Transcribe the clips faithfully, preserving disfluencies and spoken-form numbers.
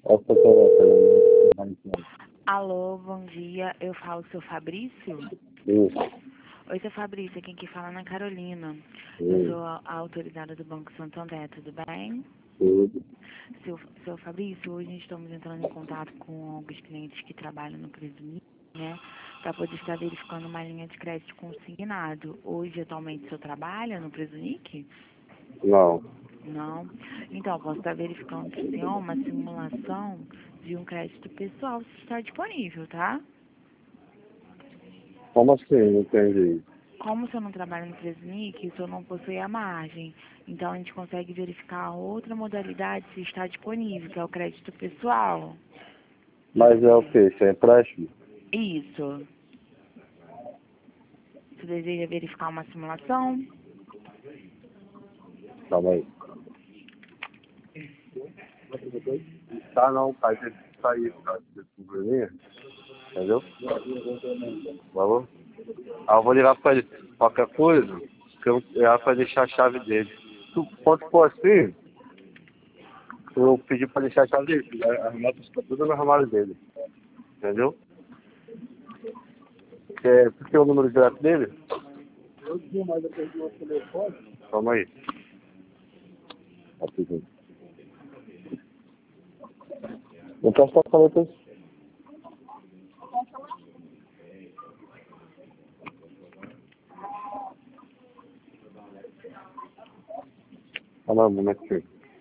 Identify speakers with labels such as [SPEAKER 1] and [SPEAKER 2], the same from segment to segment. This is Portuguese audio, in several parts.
[SPEAKER 1] Alô, bom dia. Eu falo com o seu Fabrício?
[SPEAKER 2] Isso.
[SPEAKER 1] Oi, seu Fabrício. Quem que fala é Ana Carolina.
[SPEAKER 2] Sim.
[SPEAKER 1] Eu sou a a autorizada do Banco Santo André, tudo bem?
[SPEAKER 2] Tudo.
[SPEAKER 1] Seu, seu Fabrício, hoje estamos entrando em contato com alguns clientes que trabalham no Presunir, né? Para poder estar verificando uma linha de crédito consignado. Hoje, atualmente, o senhor trabalha no Presunic?
[SPEAKER 2] Não.
[SPEAKER 1] Não. Então, posso estar verificando para o senhor uma simulação de um crédito pessoal, se está disponível, tá?
[SPEAKER 2] Como assim? Não entendi.
[SPEAKER 1] Como o senhor não trabalha no Presunic, o senhor não possui a margem. Então, a gente consegue verificar outra modalidade se está disponível, que é o crédito pessoal.
[SPEAKER 2] Mas é o quê? Isso é empréstimo?
[SPEAKER 1] Isso. Você deseja verificar uma simulação?
[SPEAKER 2] Calma aí. Tá não, tá de sair, tá de probleminha. Entendeu? Falou? Ah, eu vou ligar pra ele. Qualquer coisa, que eu era pra deixar a chave dele. Tu pode pôr assim? Eu pedi pra deixar a chave dele. As notas estão tudo no armário dele. Entendeu? É, tu tem o número direto dele? Eu tinha, mas eu perdi o telefone. Calma aí. Rapidinho. Eu posso estar falando isso. Calma aí um momentinho.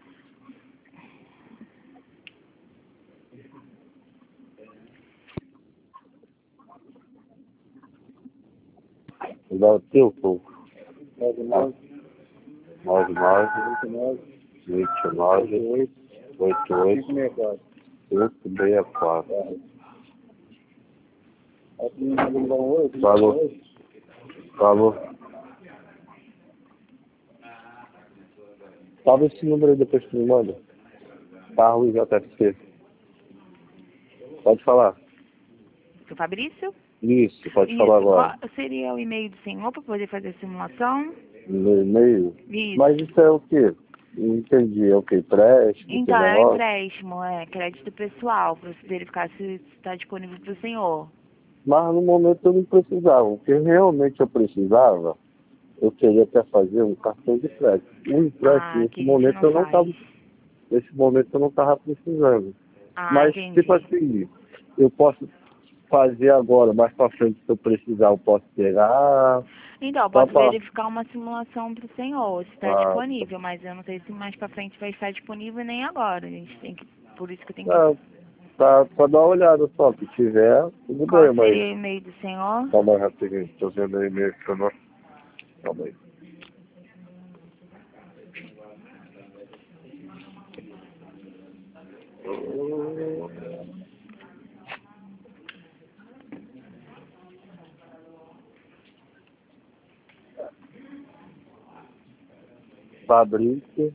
[SPEAKER 2] Vou dar o teu pouco. nove nove, nove nove, vinte e nove, oito oito, cinco seis quatro. Falou. Falou. Salve esse número aí depois que tu me manda. Carro J F C. Pode falar.
[SPEAKER 1] Seu Fabrício?
[SPEAKER 2] Isso, pode
[SPEAKER 1] Isso.
[SPEAKER 2] falar agora.
[SPEAKER 1] Qual seria o e-mail do senhor para poder fazer a simulação?
[SPEAKER 2] No e-mail?
[SPEAKER 1] Isso.
[SPEAKER 2] Mas isso é o quê? Não entendi. É o quê? Empréstimo?
[SPEAKER 1] Então, é um empréstimo, é crédito pessoal, para você verificar se está disponível para o senhor.
[SPEAKER 2] Mas no momento eu não precisava. O que realmente eu precisava, eu queria até fazer um cartão de crédito. Um empréstimo,
[SPEAKER 1] Ah,
[SPEAKER 2] nesse
[SPEAKER 1] que a gente
[SPEAKER 2] momento
[SPEAKER 1] não
[SPEAKER 2] eu não estava.
[SPEAKER 1] faz.
[SPEAKER 2] Nesse momento eu não estava precisando.
[SPEAKER 1] Ah,
[SPEAKER 2] Mas,
[SPEAKER 1] entendi.
[SPEAKER 2] tipo assim, eu posso fazer agora, mais pra frente, se eu precisar, eu posso pegar.
[SPEAKER 1] Então, eu
[SPEAKER 2] Só
[SPEAKER 1] posso
[SPEAKER 2] pra...
[SPEAKER 1] verificar uma simulação para o senhor, se está
[SPEAKER 2] Ah,
[SPEAKER 1] disponível, mas eu não sei se mais para frente vai estar disponível nem agora. A gente tem que, por isso que eu tenho que...
[SPEAKER 2] é, pra, pra dar uma olhada só, se tiver, tudo
[SPEAKER 1] Qual
[SPEAKER 2] bem, mas...
[SPEAKER 1] seria o e-mail do senhor?
[SPEAKER 2] Calma aí, rapidinho, tô vendo aí meio que eu não... Calma aí. Fabrício,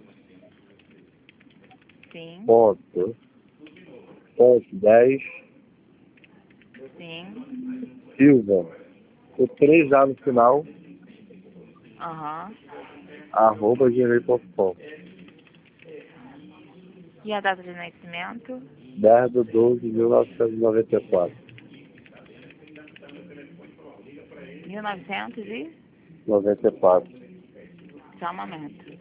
[SPEAKER 1] Sim,
[SPEAKER 2] ponto, ponto dez,
[SPEAKER 1] sim,
[SPEAKER 2] Silva, com três A no final,
[SPEAKER 1] aham.
[SPEAKER 2] arroba gmail ponto com.
[SPEAKER 1] E a data de nascimento?
[SPEAKER 2] dez de doze de mil novecentos e noventa e quatro.
[SPEAKER 1] mil e novecentos e...
[SPEAKER 2] noventa e quatro.
[SPEAKER 1] Só um momento.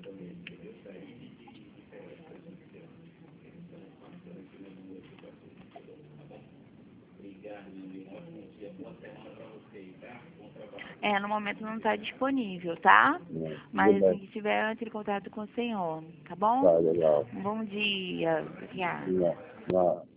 [SPEAKER 1] É, no momento não está disponível, tá?
[SPEAKER 2] Tudo
[SPEAKER 1] Mas
[SPEAKER 2] bem.
[SPEAKER 1] se tiver, entre em contato com o senhor, tá bom?
[SPEAKER 2] Tá, legal.
[SPEAKER 1] Um bom dia. Obrigada.
[SPEAKER 2] Não, não.